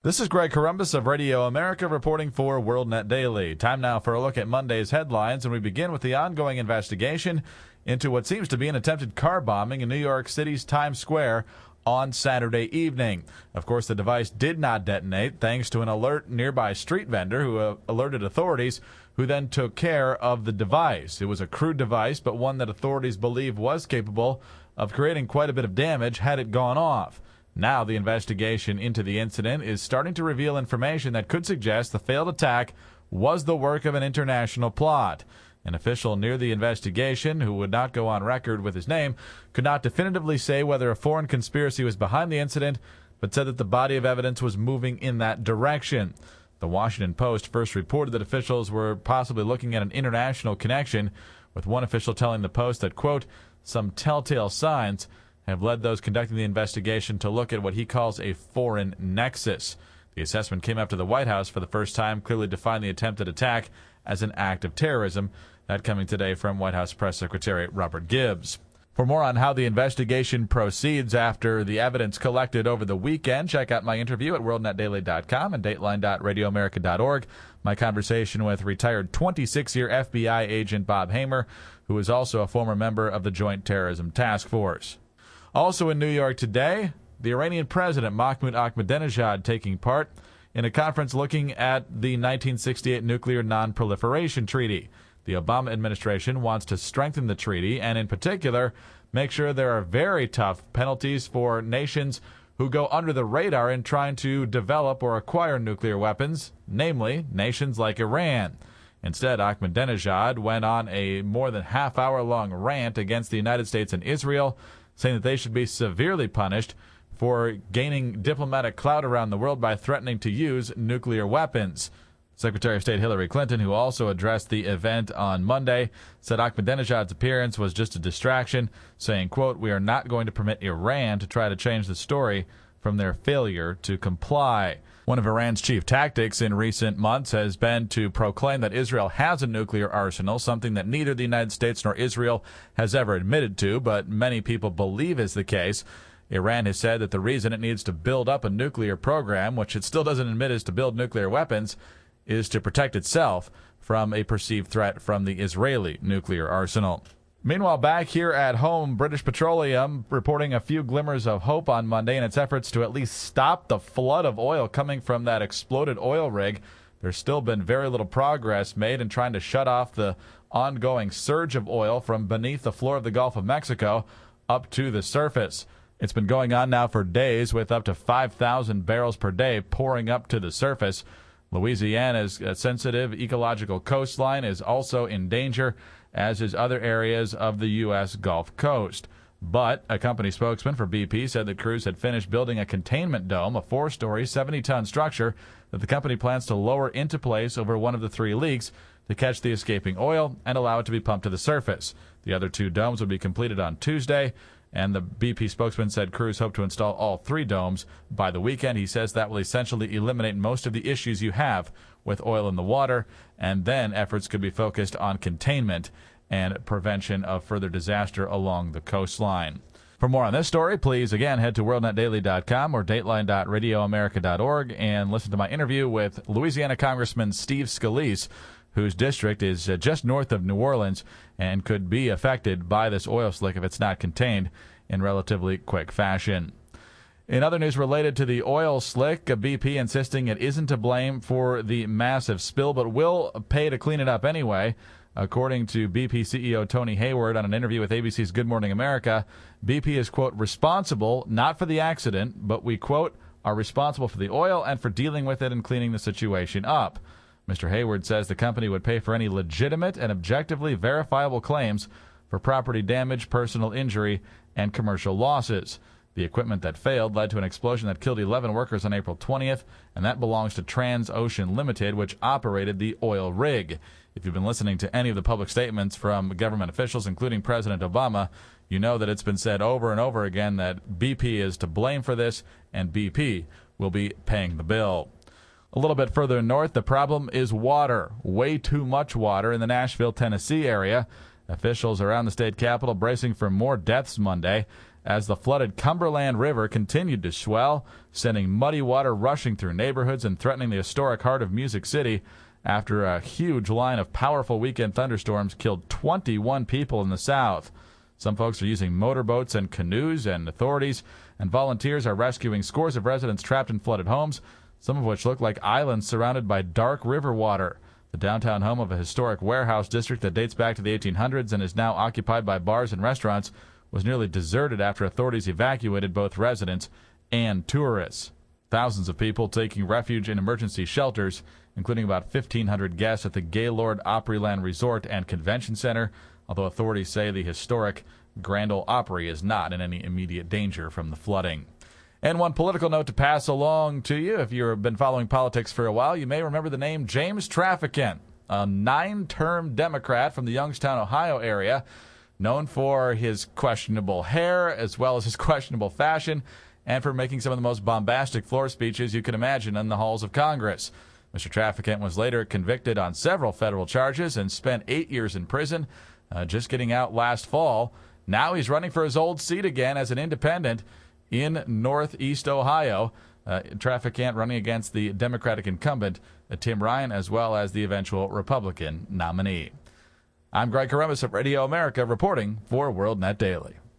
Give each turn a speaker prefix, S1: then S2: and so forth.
S1: This is Greg Corombos of Radio America reporting for WorldNet Daily. Time now for a look at Monday's headlines, and we begin with the ongoing investigation into what seems to be an attempted car bombing in New York City's Times Square on Saturday evening. Of course, the device did not detonate thanks to an alert nearby street vendor who alerted authorities, who then took care of the device. It was a crude device, but one that authorities believe was capable of creating quite a bit of damage had it gone off. Now the investigation into the incident is starting to reveal information that could suggest the failed attack was the work of an international plot. An official near the investigation, who would not go on record with his name, could not definitively say whether a foreign conspiracy was behind the incident, but said that the body of evidence was moving in that direction. The Washington Post first reported that officials were possibly looking at an international connection, with one official telling the Post that, quote, some telltale signs have led those conducting the investigation to look at what he calls a foreign nexus. The assessment came after the White House for the first time clearly defined the attempted attack as an act of terrorism. That coming today from White House Press Secretary Robert Gibbs. For more on how the investigation proceeds after the evidence collected over the weekend, check out my interview at WorldNetDaily.com and Dateline.RadioAmerica.org. My conversation with retired 26-year FBI agent Bob Hamer, who is also a former member of the Joint Terrorism Task Force. Also in New York today, the Iranian President Mahmoud Ahmadinejad taking part in a conference looking at the 1968 Nuclear Non-Proliferation Treaty. The Obama administration wants to strengthen the treaty and, in particular, make sure there are very tough penalties for nations who go under the radar in trying to develop or acquire nuclear weapons, namely nations like Iran. Instead, Ahmadinejad went on a more than half-hour-long rant against the United States and Israel, saying that they should be severely punished for gaining diplomatic clout around the world by threatening to use nuclear weapons. Secretary of State Hillary Clinton, who also addressed the event on Monday, said Ahmadinejad's appearance was just a distraction, saying, quote, we are not going to permit Iran to try to change the story from their failure to comply. One of Iran's chief tactics in recent months has been to proclaim that Israel has a nuclear arsenal, something that neither the United States nor Israel has ever admitted to, but many people believe is the case. Iran has said that the reason it needs to build up a nuclear program, which it still doesn't admit is to build nuclear weapons, is to protect itself from a perceived threat from the Israeli nuclear arsenal. Meanwhile, back here at home, British Petroleum reporting a few glimmers of hope on Monday in its efforts to at least stop the flood of oil coming from that exploded oil rig. There's still been very little progress made in trying to shut off the ongoing surge of oil from beneath the floor of the Gulf of Mexico up to the surface. It's been going on now for days with up to 5,000 barrels per day pouring up to the surface. Louisiana's sensitive ecological coastline is also in danger, as is other areas of the U.S. Gulf Coast. But a company spokesman for BP said that crews had finished building a containment dome, a 4-story, 70-ton structure that the company plans to lower into place over one of the 3 leaks to catch the escaping oil and allow it to be pumped to the surface. The other 2 domes will be completed on Tuesday, and the BP spokesman said crews hope to install all 3 domes by the weekend. He says that will essentially eliminate most of the issues you have with oil in the water, and then efforts could be focused on containment and prevention of further disaster along the coastline. For more on this story, please, again, head to WorldNetDaily.com or Dateline.RadioAmerica.org and listen to my interview with Louisiana Congressman Steve Scalise, whose district is just north of New Orleans and could be affected by this oil slick if it's not contained in relatively quick fashion. In other news related to the oil slick, BP insisting it isn't to blame for the massive spill, but will pay to clean it up anyway. According to BP CEO Tony Hayward on an interview with ABC's Good Morning America, BP is, quote, responsible not for the accident, but we, quote, are responsible for the oil and for dealing with it and cleaning the situation up. Mr. Hayward says the company would pay for any legitimate and objectively verifiable claims for property damage, personal injury, and commercial losses. The equipment that failed led to an explosion that killed 11 workers on April 20th, and that belongs to Transocean Limited, which operated the oil rig. If you've been listening to any of the public statements from government officials, including President Obama, you know that it's been said over and over again that BP is to blame for this, and BP will be paying the bill. A little bit further north, the problem is water. Way too much water in the Nashville, Tennessee area. Officials around the state capitol bracing for more deaths Monday as the flooded Cumberland River continued to swell, sending muddy water rushing through neighborhoods and threatening the historic heart of Music City after a huge line of powerful weekend thunderstorms killed 21 people in the south. Some folks are using motorboats and canoes, and authorities and volunteers are rescuing scores of residents trapped in flooded homes, some of which look like islands surrounded by dark river water. The downtown home of a historic warehouse district that dates back to the 1800s and is now occupied by bars and restaurants was nearly deserted after authorities evacuated both residents and tourists. Thousands of people taking refuge in emergency shelters, including about 1,500 guests at the Gaylord Opryland Resort and Convention Center, although authorities say the historic Grand Ole Opry is not in any immediate danger from the flooding. And one political note to pass along to you. If you've been following politics for a while, you may remember the name James Traficant, a 9-term Democrat from the Youngstown, Ohio area, known for his questionable hair as well as his questionable fashion and for making some of the most bombastic floor speeches you can imagine in the halls of Congress. Mr. Traficant was later convicted on several federal charges and spent 8 years in prison, just getting out last fall. Now he's running for his old seat again as an independent in Northeast Ohio. Traficant running against the Democratic incumbent, Tim Ryan, as well as the eventual Republican nominee. I'm Greg Corombos of Radio America reporting for WorldNet Daily.